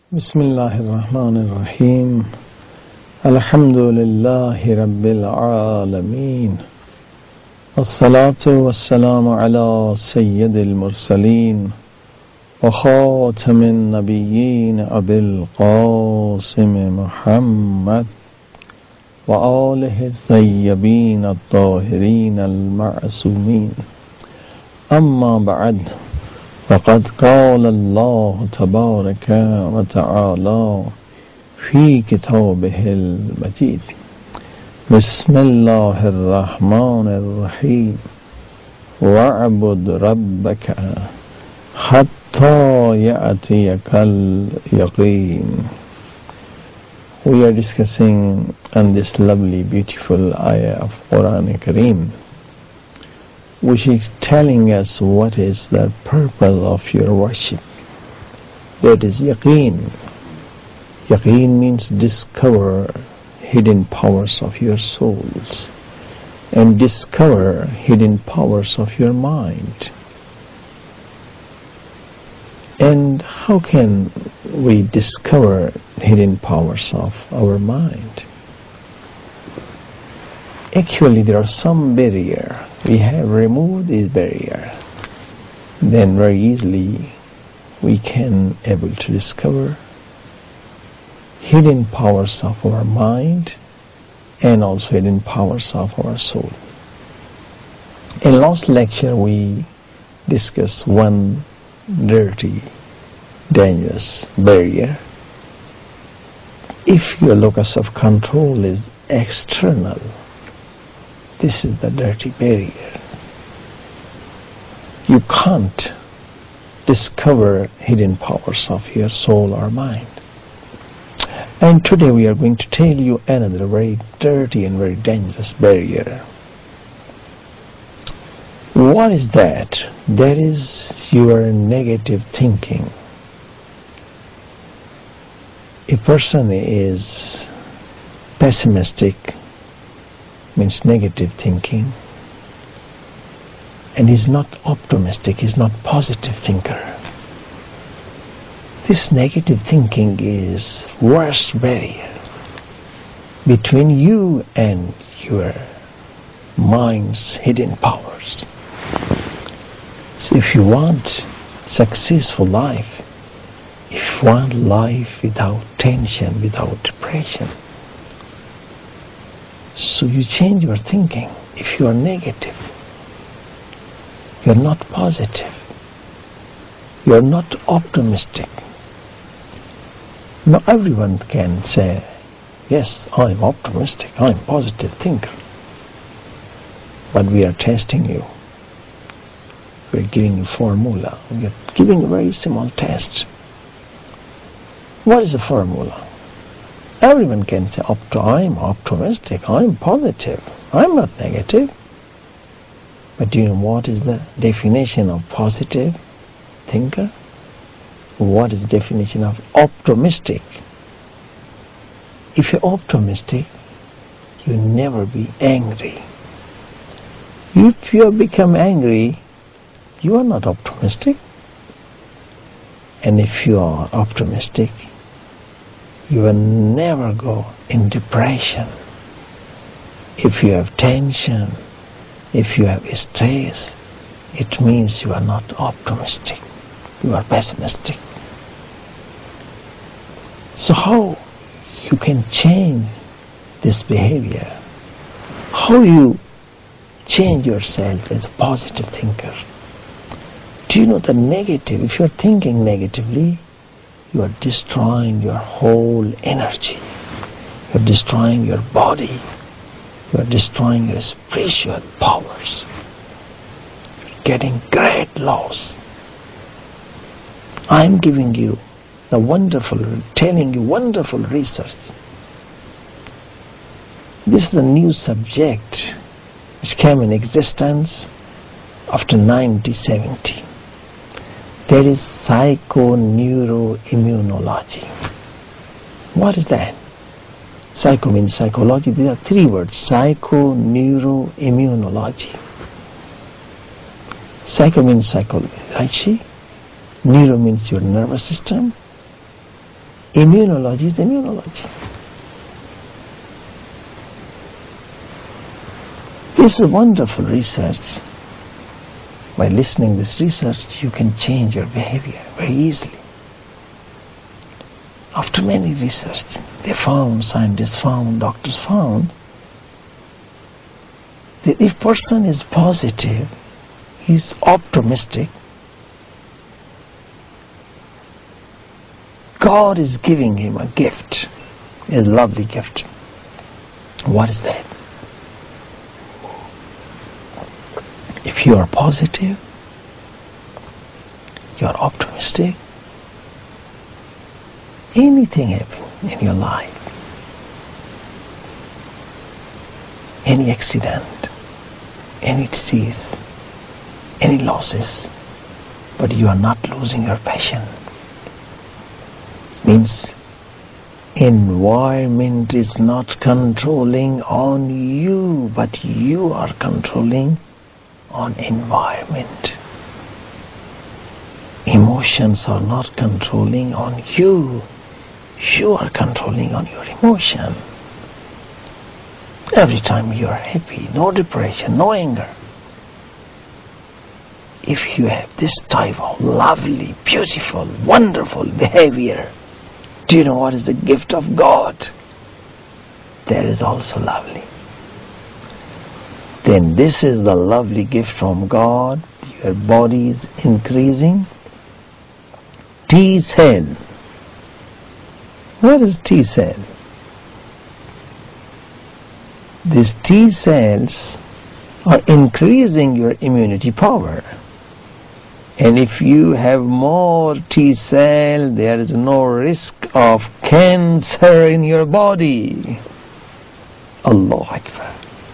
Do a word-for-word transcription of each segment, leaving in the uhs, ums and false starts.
بسم الله الرحمن الرحيم الحمد لله رب العالمين والصلاة والسلام على سيد المرسلين وخاتم النبيين أبي القاسم محمد وآله الطيبين الطاهرين المعصومين أما بعد فقد قال الله تبارك وتعالى في كتابه المجيد بسم الله الرحمن الرحيم واعبد ربك حتى يأتيك اليقين. We are discussing on this lovely beautiful ayah of Quran Kareem, which is telling us what is the purpose of your worship. That is yaqeen. Yaqeen means discover hidden powers of your souls and discover hidden powers of your mind. And how can we discover hidden powers of our mind? Actually, there are some barrier. We have removed this barrier. Then very easily we can able to discover hidden powers of our mind and also hidden powers of our soul. In last lecture we discussed one dirty, dangerous barrier. If your locus of control is external, this is the dirty barrier. You can't discover hidden powers of your soul or mind. And today we are going to tell you another very dirty and very dangerous barrier. What is that? That is your negative thinking. A person is pessimistic, means negative thinking, and he's not optimistic, he's not positive thinker. This negative thinking is worst barrier between you and your mind's hidden powers. So if you want successful life, if you want life without tension, without depression, so you change your thinking. If you are negative, you are not positive, you are not optimistic. Now everyone can say, yes, I am optimistic, I am positive thinker. But we are testing you. We are giving you formula. We are giving a very small test. What is the formula? Everyone can say, I am optimistic, I am positive, I am not negative. But do you know what is the definition of positive thinker? What is the definition of optimistic? If you're optimistic, you never be angry. If you become angry, you are not optimistic. And if you are optimistic, you will never go in depression. If you have tension, if you have stress, it means you are not optimistic, you are pessimistic. So how you can change this behavior? How you change yourself as a positive thinker? Do you know the negative, if you are thinking negatively, you are destroying your whole energy. You are destroying your body. You are destroying your spiritual powers. You are getting great loss. I am giving you the wonderful, telling you wonderful research. This is the new subject which came in existence after nineteen seventy. That is psychoneuroimmunology. What is that? Psycho means psychology. These are three words. Psychoneuroimmunology. Psycho means psychology. Neuro means your nervous system. Immunology is immunology. This is wonderful research. By listening to this research, you can change your behavior very easily. After many research, they found, scientists found, doctors found, that if person is positive, he's optimistic, God is giving him a gift, a lovely gift. What is that? If you are positive, you are optimistic, anything happen in your life, any accident, any disease, any losses, but you are not losing your passion, means environment is not controlling on you, but you are controlling on environment. Emotions are not controlling on you, you are controlling on your emotion. Every time you are happy, no depression, no anger. If you have this type of lovely, beautiful, wonderful behavior, do you know what is the gift of God? That is also lovely. Then this is the lovely gift from God. Your body is increasing. T cell. What is T cell? These T cells are increasing your immunity power. And if you have more T cell, there is no risk of cancer in your body. Allahu Akbar.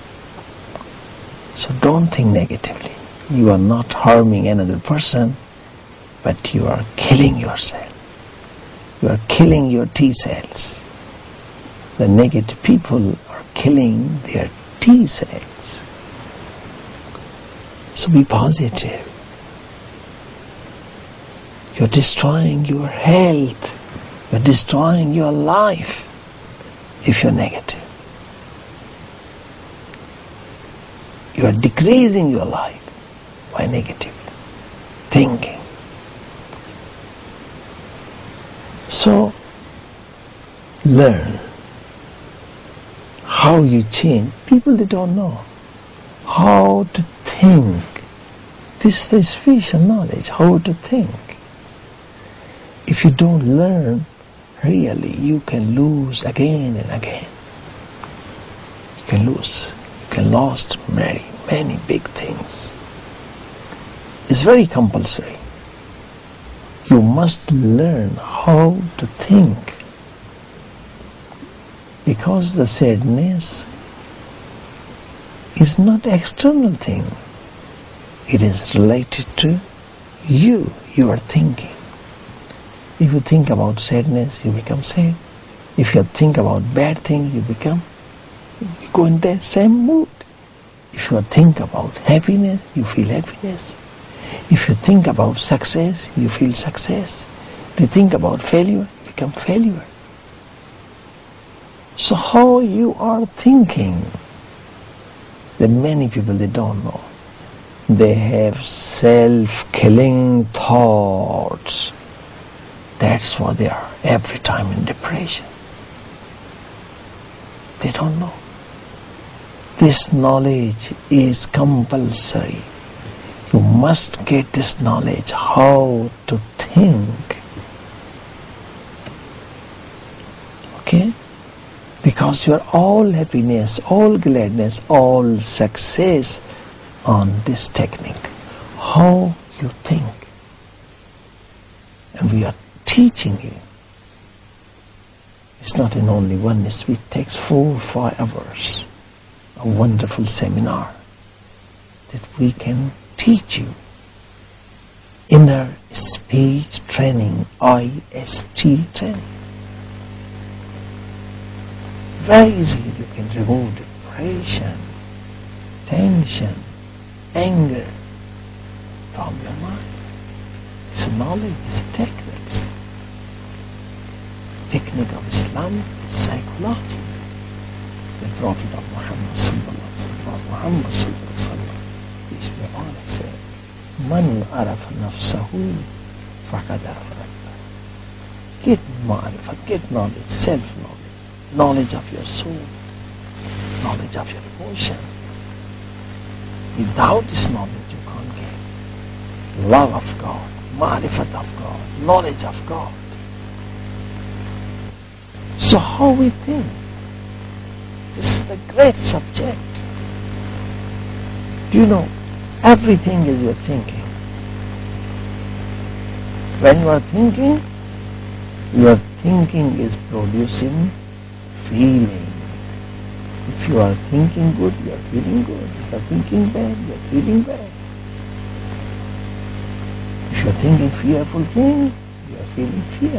So don't think negatively. You are not harming another person, but you are killing yourself. You are killing your T cells. The negative people are killing their T cells. So be positive. You're destroying your health. You're destroying your life if you're negative. You are decreasing your life by negative thinking. So, learn how you change. People, they don't know how to think. This is special knowledge, how to think. If you don't learn, really, you can lose again and again. You can lose. You can lose many, many big things. It's very compulsory. You must learn how to think. Because the sadness is not external thing. It is related to you. You are thinking. If you think about sadness, you become sad. If you think about bad things, you become, you go in that same mood. If you think about happiness, you feel happiness. If you think about success, you feel success. If you think about failure, you become failure. So how you are thinking, that many people, they don't know. They have self-killing thoughts. That's why they are every time in depression. They don't know. This knowledge is compulsory. You must get this knowledge how to think. Okay? Because you are all happiness, all gladness, all success on this technique. How you think. And we are teaching you. It's not in only one, it takes four, five hours. A wonderful seminar that we can teach you. Inner speech training, I S T training. Very easily you can remove depression, tension, anger from your mind. It's knowledge, it's techniques. technique of Islam is psychology. The Prophet of Muhammad sallallahu alaihi wasallam, Muhammad sallallahu alaihi wasallam, peace be upon him, said, "Man arafa nafsahu faqad arafa rabbah." Get ma'rifat, get knowledge, self-knowledge, knowledge of your soul, knowledge of your emotion. Without this knowledge, you can't get love of God, ma'rifat of God, knowledge of God. So how we think? This is a great subject. Do you know, everything is your thinking. When you are thinking, your thinking is producing feeling. If you are thinking good, you are feeling good. If you are thinking bad, you are feeling bad. If you are thinking fearful things, you are feeling fear.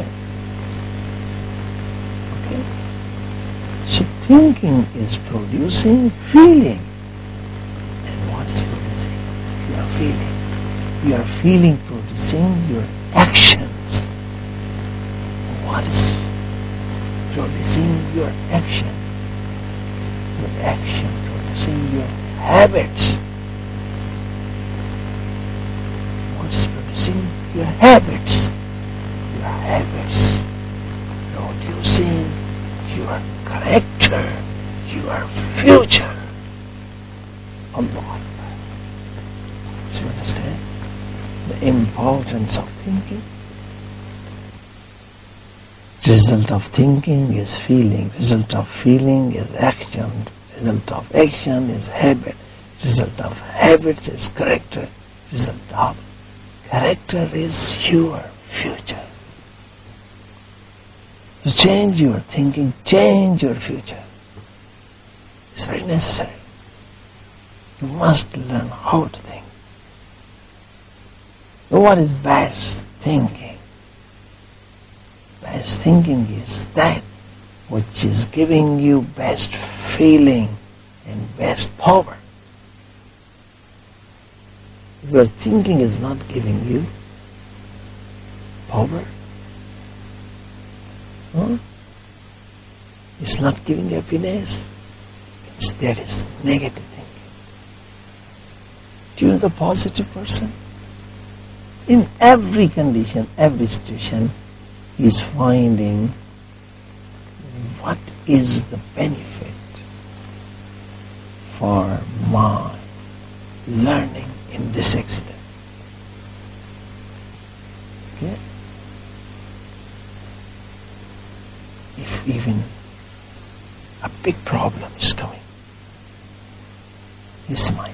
Okay? So thinking is producing feeling. And what is producing? You are feeling. You are feeling producing your actions. What is producing your action? Your action producing your habits. What is producing your habits? Your habits producing your character, your future. Allah. So you understand the importance of thinking? Result of thinking is feeling, result of feeling is action, result of action is habit, result of habits is character, result of character is your future. So change your thinking, change your future. It's very necessary. You must learn how to think. What is best thinking? Best thinking is that which is giving you best feeling and best power. If your thinking is not giving you power, huh? It's not giving you happiness, that is negative thinking. Do you know the positive person? In every condition, every situation, he is finding what is the benefit for my learning in this accident. Okay? If even a big problem is coming, he's smiling.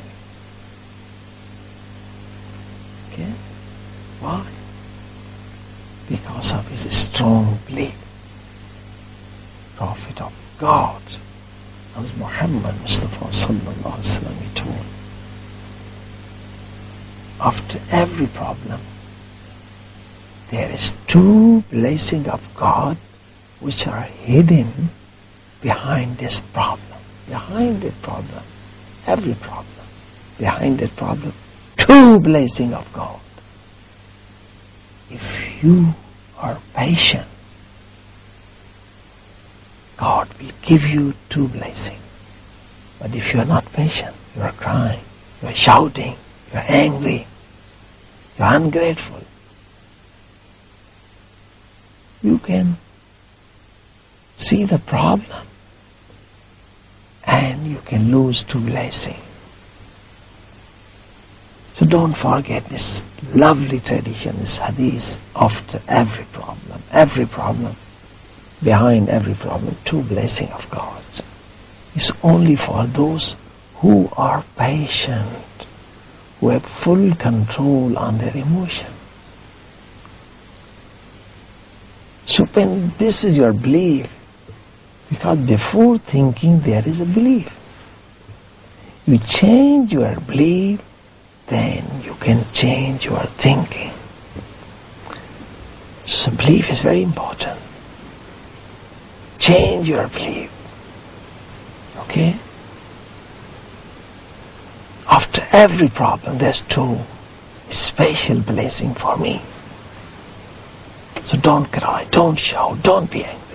Okay? Why? Because of his strong belief. Prophet of God, as Muhammad Mustafa sallallahu alaihi wasallam, he told, after every problem, there is two blessings of God which are hidden behind this problem. Behind that problem, every problem, behind that problem, two blessings of God. If you are patient, God will give you two blessings. But if you are not patient, you are crying, you are shouting, you are angry, you are ungrateful, you can see the problem and you can lose two blessings. So don't forget this lovely tradition, this hadith, after every problem, every problem, behind every problem, two blessings of God. It's only for those who are patient, who have full control on their emotion. So when this is your belief, because before thinking there is a belief. You change your belief, then you can change your thinking. So belief is very important. Change your belief. Okay? After every problem, there's two special blessing for me. So don't cry, don't shout, don't be angry.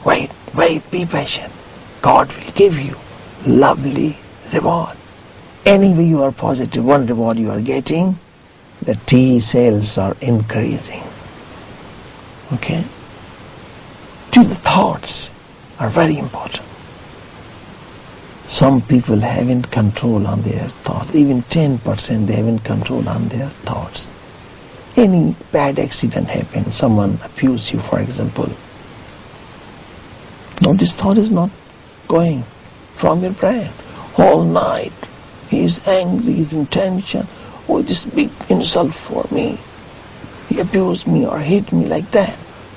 Wait, wait, be patient. God will give you lovely reward. Anyway, you are positive, one reward you are getting, the T cells are increasing. Okay? To the thoughts are very important. Some people haven't control on their thoughts. Even ten percent they haven't control on their thoughts. Any bad accident happens, someone abused you, for example. No, this thought is not going from your brain. Whole night, he is angry, he is in tension. Oh, this big insult for me. He abused me or hit me like that.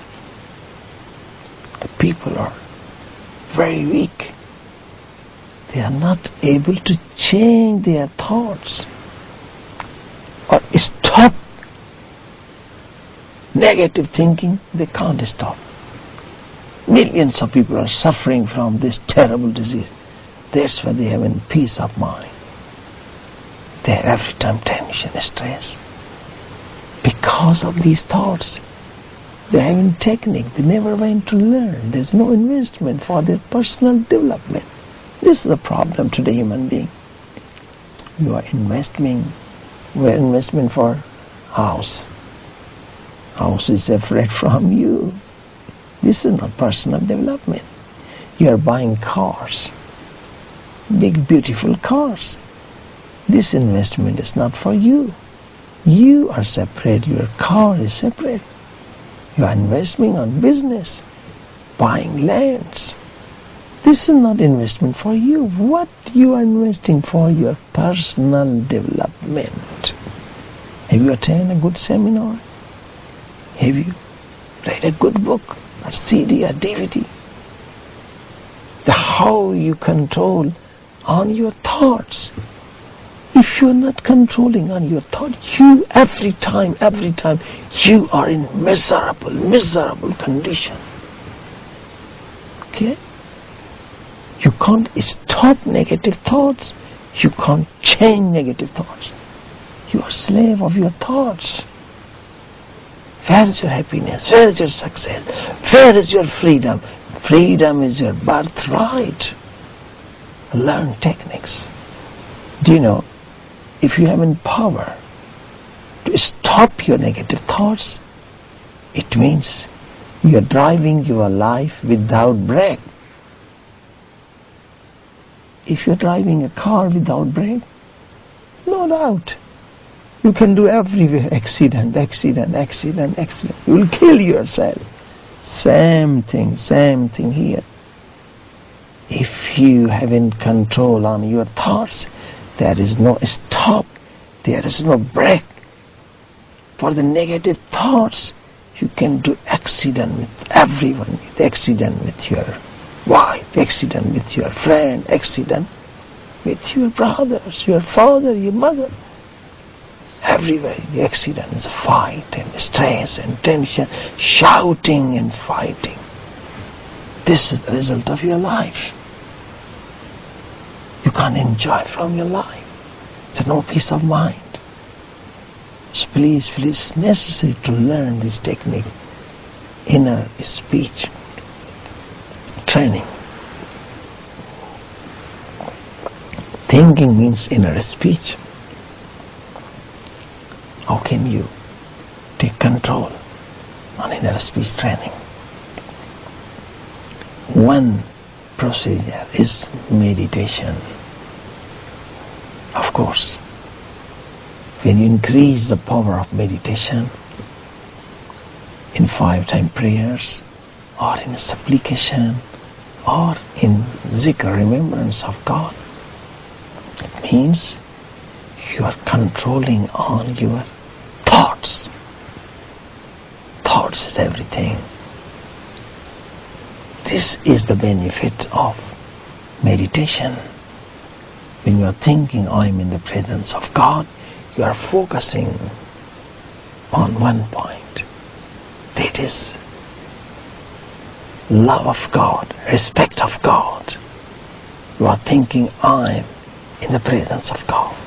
The people are very weak. They are not able to change their thoughts or stop negative thinking. They can't stop. Millions of people are suffering from this terrible disease. That's why they have a peace of mind. They have every time tension, stress. Because of these thoughts, they have a technique. They never went to learn. There's no investment for their personal development. This is the problem today, human being. You are investing, we are investment for house. House is separate from you. This is not personal development. You are buying cars, big beautiful cars. This investment is not for you. You are separate, your car is separate. You are investing on business, buying lands. This is not investment for you. What you are investing for? Your personal development. Have you attended a good seminar? Have you read a good book, or C D, or D V D? The how you control on your thoughts. If you are not controlling on your thoughts, you every time, every time, you are in miserable, miserable condition. Okay? You can't stop negative thoughts. You can't change negative thoughts. You are slave of your thoughts. Where is your happiness? Where is your success? Where is your freedom? Freedom is your birthright. Learn techniques. Do you know, if you have in power to stop your negative thoughts, it means you are driving your life without brake. If you are driving a car without brake, no doubt, you can do everywhere accident, accident, accident, accident. You will kill yourself. Same thing, same thing here. If you haven't control on your thoughts, there is no stop, there is no break. For the negative thoughts, you can do accident with everyone, with accident with your wife, accident with your friend, accident with your brothers, your father, your mother. Everywhere the accident is fight and stress and tension, shouting and fighting. This is the result of your life. You can't enjoy from your life. There's no peace of mind. So please, please, it's necessary to learn this technique, inner speech training. Thinking means inner speech. How can you take control on inner speech training? One procedure is meditation. Of course, when you increase the power of meditation in five-time prayers or in supplication or in zikr, remembrance of God, it means you are controlling on your thoughts. Thoughts is everything. This is the benefit of meditation. When you are thinking, I am in the presence of God, you are focusing on one point. That is love of God, respect of God. You are thinking, I am in the presence of God.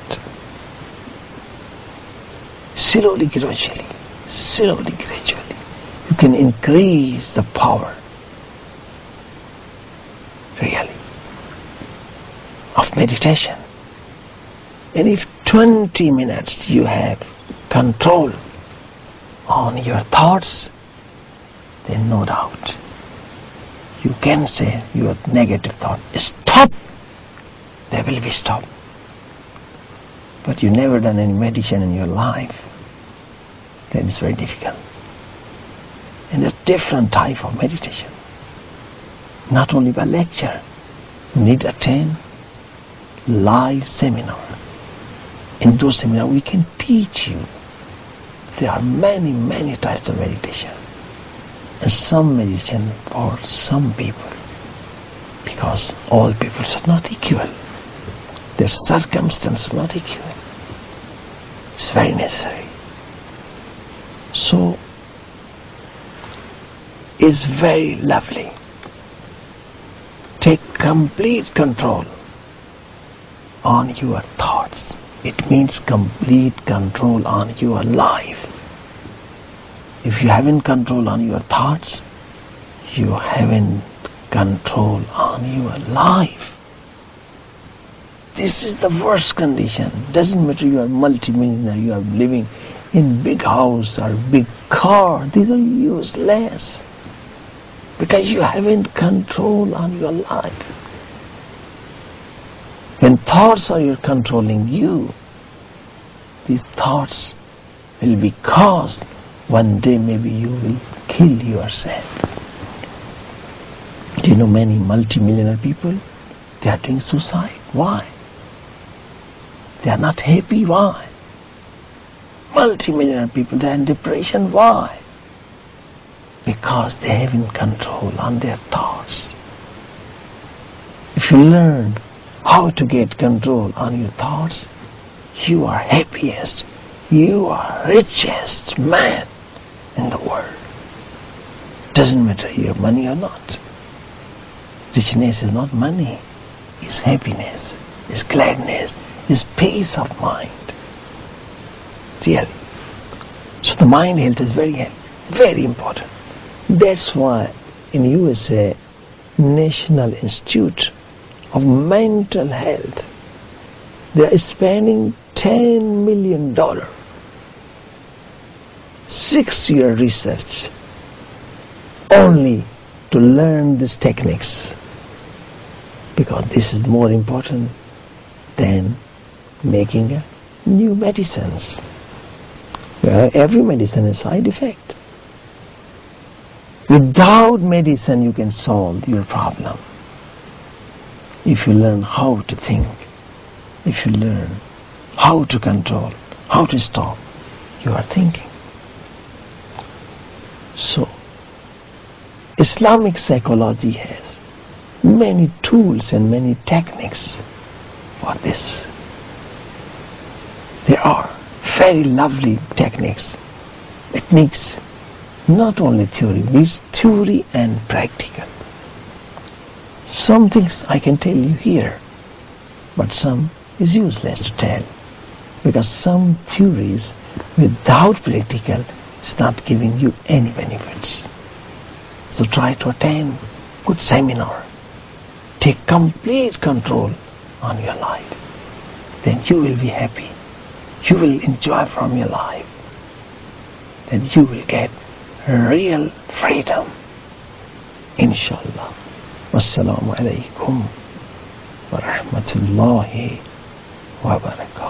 Slowly, gradually, slowly, gradually, you can increase the power of meditation. And if twenty minutes you have control on your thoughts, then no doubt you can say your negative thought, stop, they will be stopped. But you never done any meditation in your life, then it's very difficult. And there are different type of meditation. Not only by lecture, you need to attend live seminar. In those seminars we can teach you. There are many, many types of meditation. And some meditation for some people, because all people are not equal. Their circumstances are not equal. It's very necessary. So, it's very lovely. Take complete control on your thoughts. It means complete control on your life. If you haven't control on your thoughts, you haven't control on your life. This is the worst condition. Doesn't matter you are multimillionaire, you are living in big house or big car. These are useless. Because you haven't control on your life. When thoughts are controlling you, these thoughts will be caused. One day maybe you will kill yourself. Do you know many multimillionaire people? They are doing suicide. Why? They are not happy. Why? Multimillionaire people, they are in depression. Why? Because they haven't control on their thoughts. If you learn how to get control on your thoughts, you are happiest, you are richest man in the world. Doesn't matter you have money or not. Richness is not money, it's happiness, it's gladness, it's peace of mind. Really. So the mind health is very, very important. That's why in U S A, National Institute of Mental Health, they are spending ten million dollars, six-year research, only to learn these techniques, because this is more important than making a new medicines. Well, every medicine has side effect. Without medicine you can solve your problem. If you learn how to think, if you learn how to control, how to stop your thinking. So, Islamic psychology has many tools and many techniques for this. There are very lovely techniques. It makes not only theory, it means theory and practical. Some things I can tell you here, but some is useless to tell, because some theories without practical is not giving you any benefits. So try to attend good seminar. Take complete control on your life. Then you will be happy. You will enjoy from your life. Then you will get real freedom. Inshallah. Wassalamu alaikum wa rahmatullahi wa barakatuh.